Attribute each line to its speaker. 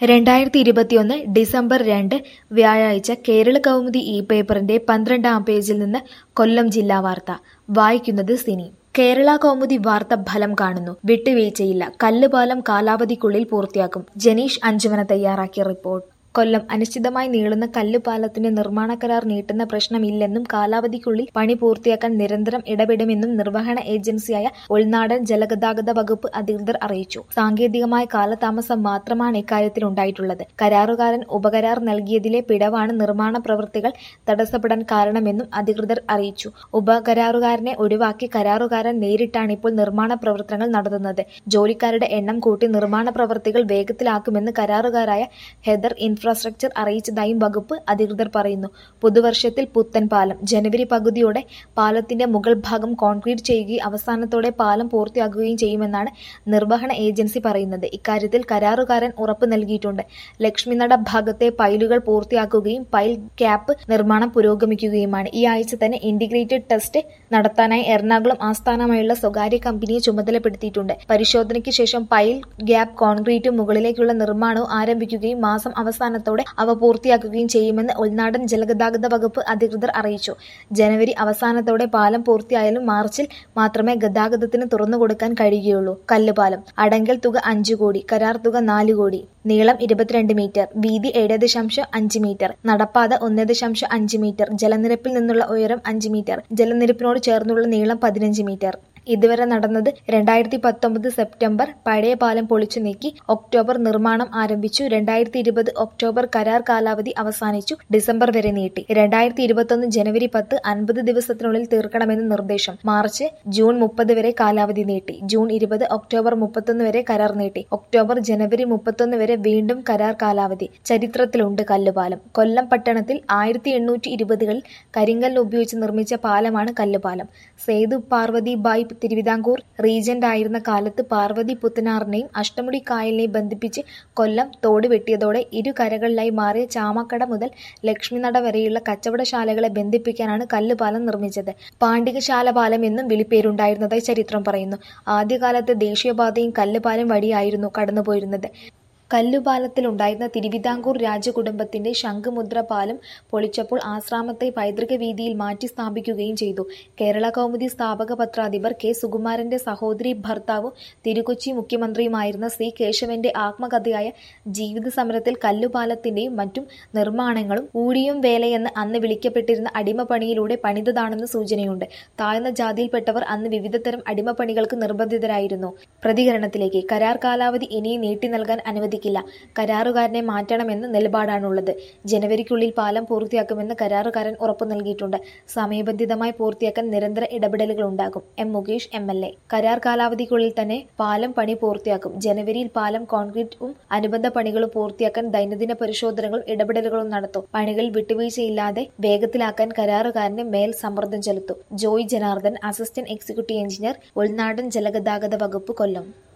Speaker 1: 2021 December 2 വ്യാഴാഴ്ച കേരളകൗമുദി പേപ്പറിന്റെ 12-ാം പേജിൽ നിന്ന് കൊല്ലം ജില്ലാ വാർത്ത. വായിക്കുന്നത് സിനി. കേരള കൗമുദി വാർത്ത ഫലം കാണുന്നു. വിട്ടുവീഴ്ചയില്ല, കല്ലുപാലം കാലാവധിക്കുള്ളിൽ പൂർത്തിയാക്കും. ജനീഷ് അഞ്ചുമന തയ്യാറാക്കിയ റിപ്പോർട്ട്. കൊല്ലം. അനിശ്ചിതമായി നീളുന്ന കല്ലുപാലത്തിന്റെ നിർമ്മാണ കരാർ നീട്ടുന്ന പ്രശ്നമില്ലെന്നും കാലാവധിക്കുള്ളിൽ പണി പൂർത്തിയാക്കാൻ നിരന്തരം ഇടപെടുമെന്നും നിർവഹണ ഏജൻസിയായ ഉൾനാടൻ ജലഗതാഗത വകുപ്പ് അധികൃതർ അറിയിച്ചു. സാങ്കേതികമായ കാലതാമസം മാത്രമാണ് ഇക്കാര്യത്തിലുണ്ടായിട്ടുള്ളത്. കരാറുകാരൻ ഉപകരാർ നൽകിയതിലെ പിഴവാണ് നിർമ്മാണ പ്രവൃത്തികൾ തടസ്സപ്പെടാൻ കാരണമെന്നും അധികൃതർ അറിയിച്ചു. ഉപകരാറുകാരനെ ഒഴിവാക്കി കരാറുകാരൻ നേരിട്ടാണിപ്പോൾ നിർമ്മാണ പ്രവർത്തനങ്ങൾ നടത്തുന്നത്. ജോലിക്കാരുടെ എണ്ണം കൂട്ടി നിർമ്മാണ പ്രവൃത്തികൾ വേഗത്തിലാക്കുമെന്ന് കരാറുകാരായ ഹെദർ ഇൻഫ്രാസ്ട്രക്ചർ അറിയിച്ചതായും വകുപ്പ് അധികൃതർ പറയുന്നു. പുതുവർഷത്തിൽ പുത്തൻ പാലം. ജനുവരി പകുതിയോടെ പാലത്തിന്റെ മുകൾ ഭാഗം കോൺക്രീറ്റ് ചെയ്യുകയും അവസാനത്തോടെ പാലം പൂർത്തിയാക്കുകയും ചെയ്യുമെന്നാണ് നിർവഹണ ഏജൻസി പറയുന്നത്. ഇക്കാര്യത്തിൽ കരാറുകാരൻ ഉറപ്പ് നൽകിയിട്ടുണ്ട്. ലക്ഷ്മിനട ഭാഗത്തെ പൈലുകൾ പൂർത്തിയാക്കുകയും പൈൽ ക്യാപ്പ് നിർമ്മാണം പുരോഗമിക്കുകയുമാണ്. ഈ ആഴ്ച തന്നെ ഇന്റഗ്രേറ്റഡ് ടെസ്റ്റ് നടത്താനായി എറണാകുളം ആസ്ഥാനമായുള്ള സ്വകാര്യ കമ്പനിയെ ചുമതലപ്പെടുത്തിയിട്ടുണ്ട്. പരിശോധനയ്ക്ക് ശേഷം പൈൽ ഗ്യാപ്പ് കോൺക്രീറ്റും മുകളിലേക്കുള്ള നിർമ്മാണവും ആരംഭിക്കുകയും മാസം അവസാനത്തോടെ അവ പൂർത്തിയാക്കുകയും ചെയ്യുമെന്ന് ഉൾനാടൻ ജലഗതാഗത വകുപ്പ് അധികൃതർ അറിയിച്ചു. ജനുവരി അവസാനത്തോടെ പാലം പൂർത്തിയായാലും മാർച്ചിൽ മാത്രമേ ഗതാഗതത്തിന് തുറന്നുകൊടുക്കാൻ കഴിയുകയുള്ളൂ. കല്ലുപാലം. അടങ്കൽ തുക 5 കോടി, കരാർ തുക 4 കോടി. നീളം 22 മീറ്റർ, വീതി 7.5 മീറ്റർ, നടപ്പാത 1.5 മീറ്റർ, ജലനിരപ്പിൽ നിന്നുള്ള ഉയരം 5 മീറ്റർ, ജലനിരപ്പിനോട് ചേർന്നുള്ള നീളം 15 മീറ്റർ. ഇതുവരെ നടന്നത് 2019 സെപ്റ്റംബർ പഴയ പാലം പൊളിച്ചു നീക്കി. ഒക്ടോബർ നിർമ്മാണം ആരംഭിച്ചു. 2020 ഒക്ടോബർ കരാർ കാലാവധി അവസാനിച്ചു. ഡിസംബർ വരെ നീട്ടി. 2021 ജനുവരി 10 50 ദിവസത്തിനുള്ളിൽ തീർക്കണമെന്ന് നിർദ്ദേശം. മാർച്ച് ജൂൺ 30 വരെ കാലാവധി നീട്ടി. ജൂൺ 20 ഒക്ടോബർ 31 വരെ കരാർ നീട്ടി. ഒക്ടോബർ ജനുവരി 31 വരെ വീണ്ടും കരാർ കാലാവധി. ചരിത്രത്തിലുണ്ട് കല്ലുപാലം. കൊല്ലം പട്ടണത്തിൽ 1820കളിൽ കരിങ്കല്ല് ഉപയോഗിച്ച് നിർമ്മിച്ച പാലമാണ് കല്ലുപാലം. സേതു പാർവതി ബായി തിരുവിതാംകൂർ റീജന്റ് ആയിരുന്ന കാലത്ത് പാർവതി പുത്തനാറിനെയും അഷ്ടമുടി കായലിനെയും ബന്ധിപ്പിച്ച് കൊല്ലം തോട് വെട്ടിയതോടെ ഇരു കരകളിലായി മാറിയ ചാമക്കട മുതൽ ലക്ഷ്മിനട വരെയുള്ള കച്ചവടശാലകളെ ബന്ധിപ്പിക്കാനാണ് കല്ലുപാലം നിർമ്മിച്ചത്. പാണ്ഡികശാല പാലം എന്നും വിളിപ്പേരുണ്ടായിരുന്നതായി ചരിത്രം പറയുന്നു. ആദ്യകാലത്ത് ദേശീയപാതയും കല്ലുപാലം വഴിയായിരുന്നു കടന്നുപോയിരുന്നത്. കല്ലുപാലത്തിലുണ്ടായിരുന്ന തിരുവിതാംകൂർ രാജകുടുംബത്തിന്റെ ശംഖുമുദ്ര പാലം പൊളിച്ചപ്പോൾ ആശ്രാമത്തെ പൈതൃക വീതിയിൽ മാറ്റി സ്ഥാപിക്കുകയും ചെയ്തു. കേരള കൗമുദി സ്ഥാപക പത്രാധിപർ കെ സുകുമാരന്റെ സഹോദരി ഭർത്താവും തിരുക്കൊച്ചി മുഖ്യമന്ത്രിയുമായിരുന്ന സി കേശവന്റെ ആത്മകഥയായ ജീവിത സമരത്തിൽ കല്ലുപാലത്തിന്റെയും മറ്റും നിർമ്മാണങ്ങളും ഊഴിയും വേലയെന്ന് അന്ന് വിളിക്കപ്പെട്ടിരുന്ന അടിമപ്പണിയിലൂടെ പണിതതാണെന്ന് സൂചനയുണ്ട്. താഴ്ന്ന ജാതിയിൽപ്പെട്ടവർ അന്ന് വിവിധതരം അടിമപ്പണികൾക്ക് നിർബന്ധിതരായിരുന്നു. പ്രതികരണത്തിലേക്ക്. കരാർ കാലാവധി ഇനിയും നീട്ടി നൽകാൻ അനുവദിക്കും. കരാറുകാരനെ മാറ്റണമെന്ന നിലപാടാണുള്ളത്. ജനുവരിക്കുള്ളിൽ പാലം പൂർത്തിയാക്കുമെന്ന് കരാറുകാരൻ ഉറപ്പു നൽകിയിട്ടുണ്ട്. സമയബന്ധിതമായി പൂർത്തിയാക്കാൻ നിരന്തര ഇടപെടലുകൾ ഉണ്ടാകും. M Mukesh MLA. കരാർ കാലാവധിക്കുള്ളിൽ തന്നെ പാലം പണി പൂർത്തിയാക്കും. ജനുവരിയിൽ പാലം കോൺക്രീറ്റും അനുബന്ധ പണികളും പൂർത്തിയാക്കാൻ ദൈനംദിന പരിശോധനകളും ഇടപെടലുകളും നടത്തും. പണികൾ വിട്ടുവീഴ്ചയില്ലാതെ വേഗത്തിലാക്കാൻ കരാറുകാരന്റെ മേൽ സമ്മർദ്ദം ചെലുത്തും. Joy Janardhan, assistant executive engineer, ഉൾനാടൻ ജലഗതാഗത വകുപ്പ്, കൊല്ലം.